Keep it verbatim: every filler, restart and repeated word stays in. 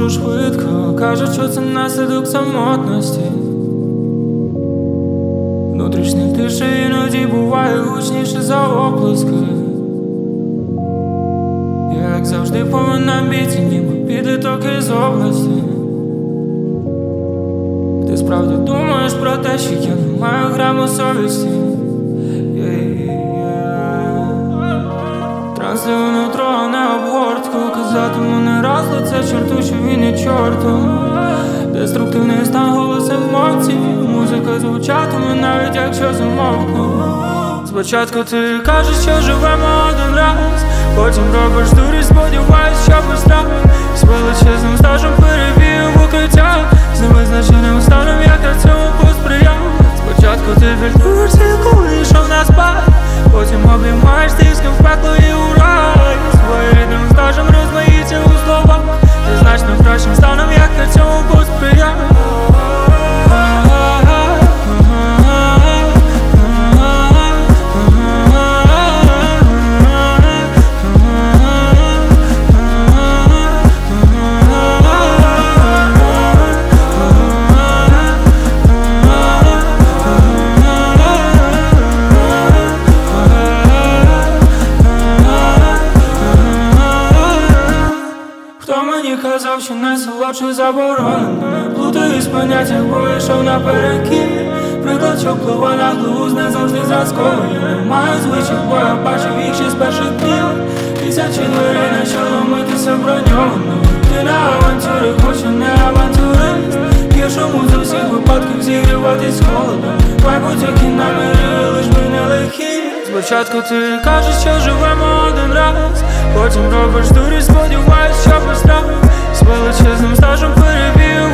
дуже швидко. Кажуть, що це наслідок самотності. Внутрішня тиша іноді буває гучніше за оплески. Я, як завжди, повен амбіцій, ніби підліток із області. Ти справді думаєш про те, що я не маю граму совісті. Транслюю нутро, не обгортку. Казатиму не раз лице чорту, що він є чортом. Деструктивний стан, голос емоцій. Музика звучатиме, навіть якщо замовкну. Спочатку ти кажеш, що живемо один раз, потім робиш дурість, сподіваюсь, що постав. З величезним стажем перевію в укриття, з невизначеним станом, як я цьому посприяв. Спочатку ти фільтруєшся, коли йшов на спад, потім обіймаєш тих, з ким в пекло і у рай. Своєрідним стажем розмаїться у словах, ти значно кращим станом, як я цьому посприяв. Казав, що найсолодше заборонено. Плутаюсь в поняттях, бо йшов наперекір. Приклад, що впливає на глуз, не завжди зразковий. Маю звичай, бо я бачив їх ще з перших днів. Тисячі дверей, на що ломитися броньовано. Ти на авантюри, хочу не авантюрист. П'єшому з усіх випадків зігріватись холодом. Майбутні наміри, лиш би не лихі. Спочатку ти кажеш, що живемо один раз, потім робиш дурість, сподіваюсь, що постав. З величезним стажем перевів